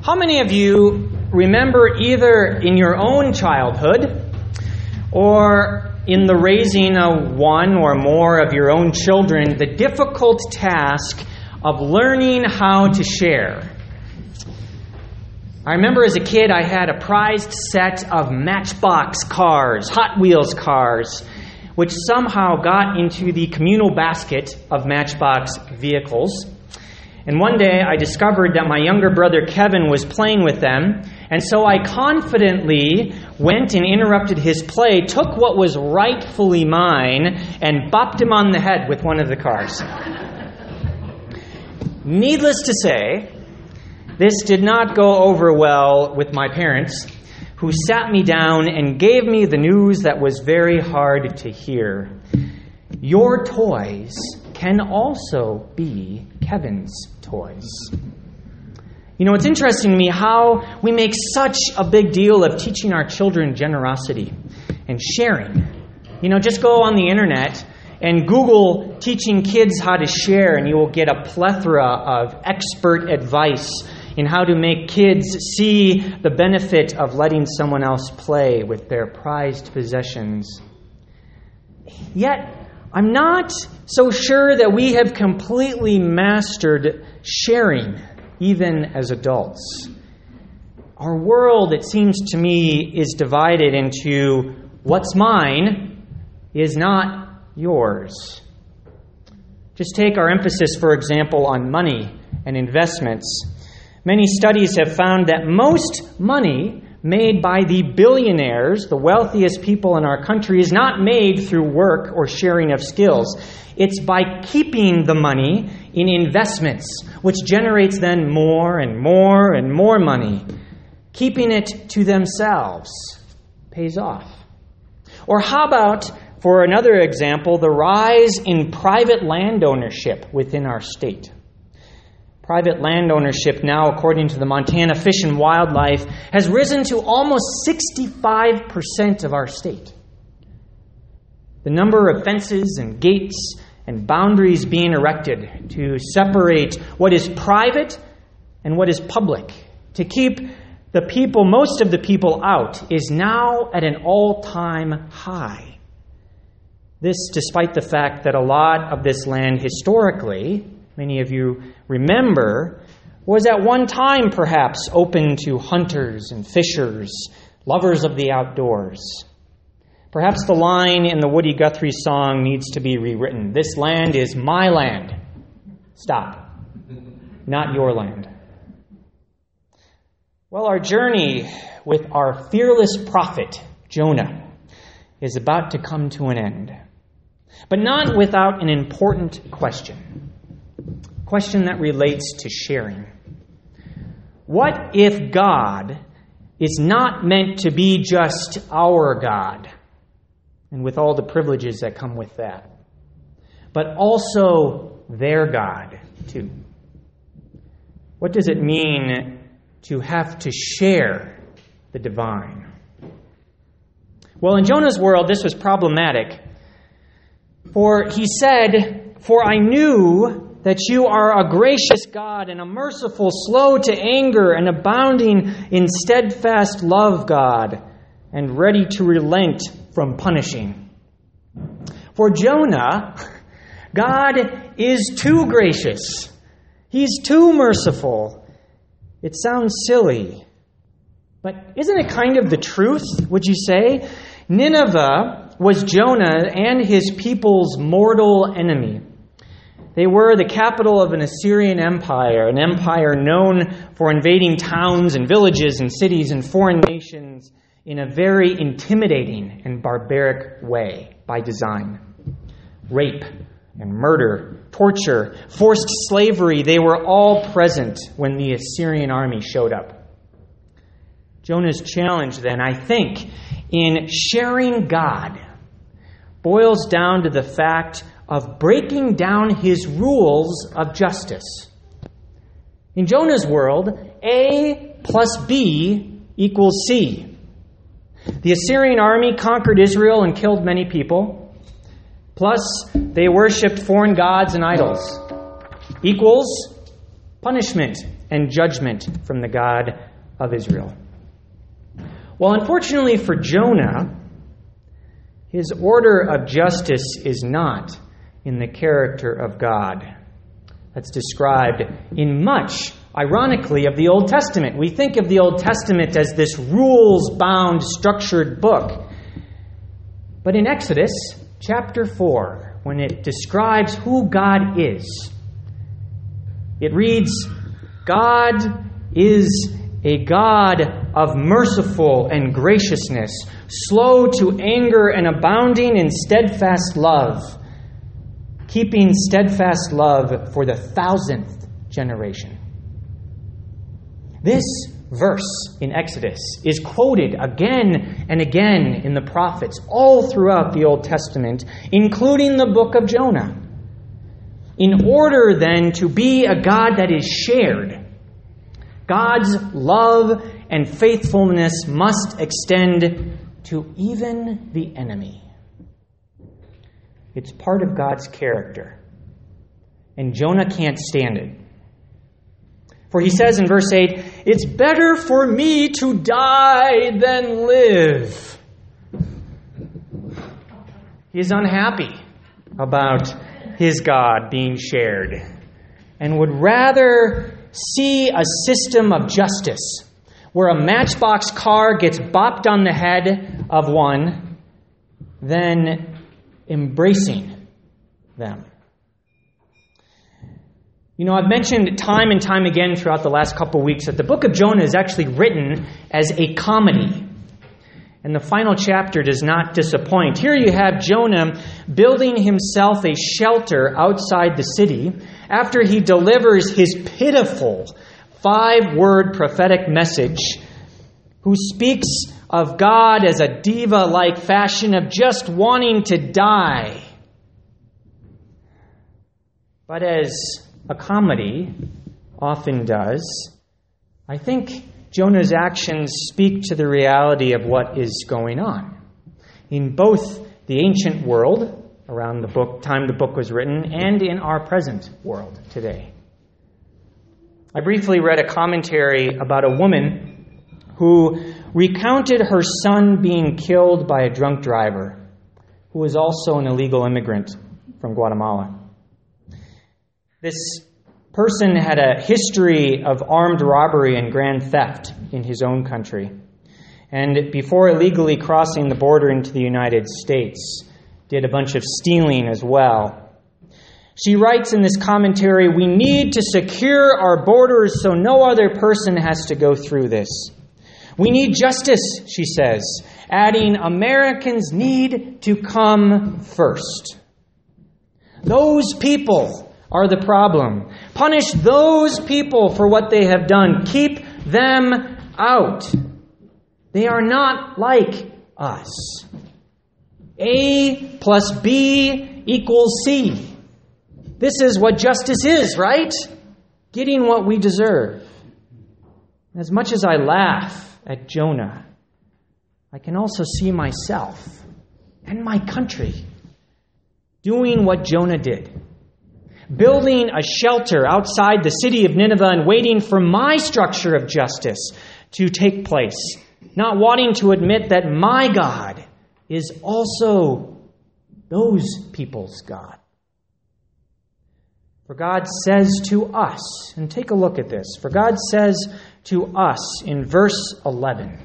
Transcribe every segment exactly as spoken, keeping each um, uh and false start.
How many of you remember either in your own childhood or in the raising of one or more of your own children the difficult task of learning how to share? I remember as a kid I had a prized set of Matchbox cars, Hot Wheels cars, which somehow got into the communal basket of Matchbox vehicles. And one day I discovered that my younger brother Kevin was playing with them, and so I confidently went and interrupted his play, took what was rightfully mine, and bopped him on the head with one of the cars. Needless to say, this did not go over well with my parents, who sat me down and gave me the news that was very hard to hear. Your toys can also be Kevin's toys. You know, it's interesting to me how we make such a big deal of teaching our children generosity and sharing. You know, just go on the internet and Google teaching kids how to share, and you will get a plethora of expert advice in how to make kids see the benefit of letting someone else play with their prized possessions. Yet, I'm not so sure that we have completely mastered sharing, even as adults. Our world, it seems to me, is divided into what's mine is not yours. Just take our emphasis, for example, on money and investments. Many studies have found that most money made by the billionaires, the wealthiest people in our country, is not made through work or sharing of skills. It's by keeping the money in investments, which generates then more and more and more money. Keeping it to themselves pays off. Or how about, for another example, the rise in private land ownership within our state? Private land ownership now, according to the Montana Fish and Wildlife, has risen to almost sixty-five percent of our state. The number of fences and gates and boundaries being erected to separate what is private and what is public, to keep the people, most of the people out, is now at an all-time high. This despite the fact that a lot of this land historically, many of you remember, was at one time perhaps open to hunters and fishers, lovers of the outdoors. Perhaps the line in the Woody Guthrie song needs to be rewritten. This land is my land. Stop. Not your land. Well, our journey with our fearless prophet, Jonah, is about to come to an end. But not without an important question. Question that relates to sharing. What if God is not meant to be just our God, and with all the privileges that come with that, but also their God too? What does it mean to have to share the divine? Well, in Jonah's world, this was problematic. For he said, "For I knew that you are a gracious God and a merciful, slow to anger, and abounding in steadfast love, God, and ready to relent from punishing." For Jonah, God is too gracious. He's too merciful. It sounds silly, but isn't it kind of the truth, would you say? Nineveh was Jonah and his people's mortal enemy. They were the capital of an Assyrian empire, an empire known for invading towns and villages and cities and foreign nations in a very intimidating and barbaric way by design. Rape and murder, torture, forced slavery, they were all present when the Assyrian army showed up. Jonah's challenge then, I think, in sharing God boils down to the fact of breaking down his rules of justice. In Jonah's world, A plus B equals C. The Assyrian army conquered Israel and killed many people. Plus, they worshipped foreign gods and idols. Equals punishment and judgment from the God of Israel. Well, unfortunately for Jonah, his order of justice is not in the character of God. That's described in much, ironically, of the Old Testament. We think of the Old Testament as this rules-bound, structured book. But in Exodus chapter four, when it describes who God is, it reads, God is a God of merciful and graciousness, slow to anger and abounding in steadfast love, keeping steadfast love for the thousandth generation. This verse in Exodus is quoted again and again in the prophets all throughout the Old Testament, including the book of Jonah. In order, then, to be a God that is shared, God's love and faithfulness must extend to even the enemy. It's part of God's character. And Jonah can't stand it. For he says in verse eight, "It's better for me to die than live." He is unhappy about his God being shared and would rather see a system of justice where a matchbox car gets bopped on the head of one than embracing them. You know, I've mentioned time and time again throughout the last couple of weeks that the book of Jonah is actually written as a comedy. And the final chapter does not disappoint. Here you have Jonah building himself a shelter outside the city after he delivers his pitiful five-word prophetic message, who speaks of God as a diva-like fashion of just wanting to die. But as a comedy often does, I think Jonah's actions speak to the reality of what is going on in both the ancient world around the book time the book was written and in our present world today. I briefly read a commentary about a woman who recounted her son being killed by a drunk driver who was also an illegal immigrant from Guatemala. This person had a history of armed robbery and grand theft in his own country, and before illegally crossing the border into the United States, did a bunch of stealing as well. She writes in this commentary, "We need to secure our borders so no other person has to go through this. We need justice," she says, adding, "Americans need to come first. Those people are the problem. Punish those people for what they have done. Keep them out. They are not like us. A plus B equals C. This is what justice is, right? Getting what we deserve." As much as I laugh at Jonah, I can also see myself and my country doing what Jonah did. Building a shelter outside the city of Nineveh and waiting for my structure of justice to take place, not wanting to admit that my God is also those people's God. For God says to us, and take a look at this, for God says to us in verse eleven,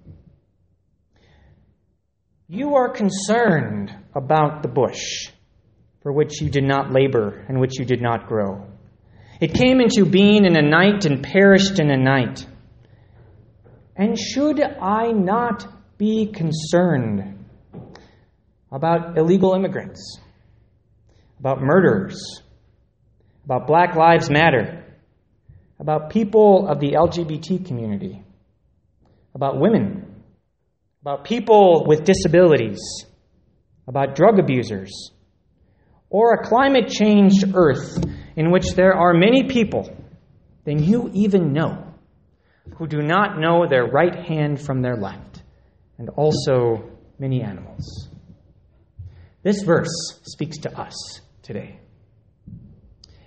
"You are concerned about the bush, for which you did not labor and which you did not grow. It came into being in a night and perished in a night. And should I not be concerned about illegal immigrants, about murderers, about Black Lives Matter, about people of the L G B T community, about women, about people with disabilities, about drug abusers, or a climate-changed earth in which there are many people than you even know who do not know their right hand from their left, and also many animals." This verse speaks to us today.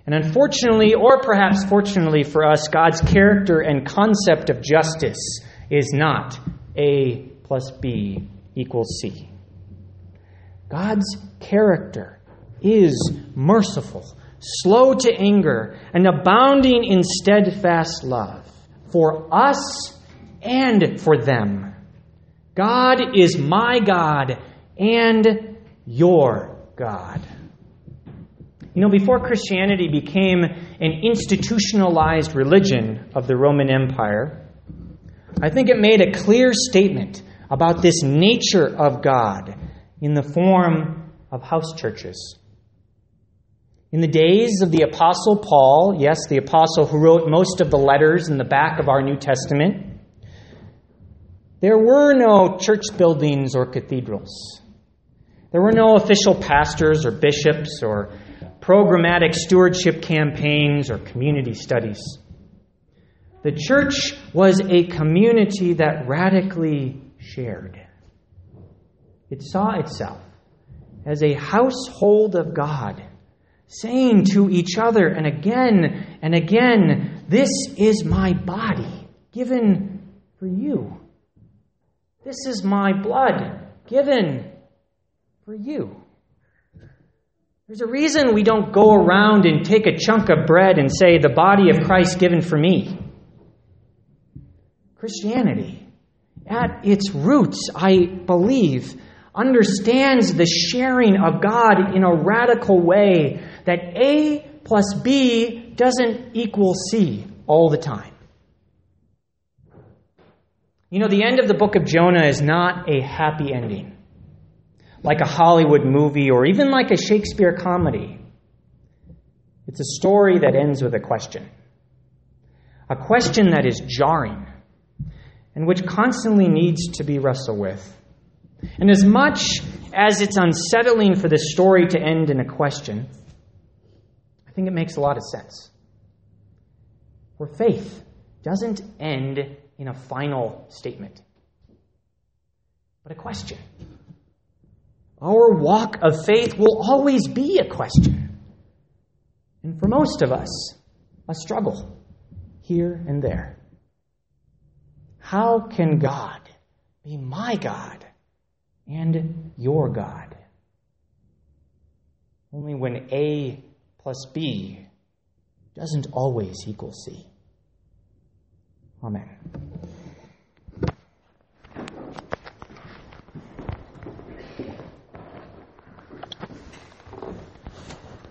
And unfortunately, or perhaps fortunately for us, God's character and concept of justice is not A plus B equals C. God's character is merciful, slow to anger, and abounding in steadfast love for us and for them. God is my God and your God. You know, before Christianity became an institutionalized religion of the Roman Empire, I think it made a clear statement about this nature of God in the form of house churches. In the days of the Apostle Paul, yes, the apostle who wrote most of the letters in the back of our New Testament, there were no church buildings or cathedrals. There were no official pastors or bishops or programmatic stewardship campaigns or community studies. The church was a community that radically shared. It saw itself as a household of God, saying to each other and again and again, "This is my body given for you. This is my blood given for you." There's a reason we don't go around and take a chunk of bread and say, "The body of Christ given for me." Christianity, at its roots, I believe, understands the sharing of God in a radical way that A plus B doesn't equal C all the time. You know, the end of the book of Jonah is not a happy ending, like a Hollywood movie or even like a Shakespeare comedy. It's a story that ends with a question. A question that is jarring and which constantly needs to be wrestled with. And as much as it's unsettling for this story to end in a question, I think it makes a lot of sense. For faith doesn't end in a final statement, but a question. Our walk of faith will always be a question. And for most of us, a struggle here and there. How can God be my God and your God? Only when A plus B doesn't always equal C. Amen.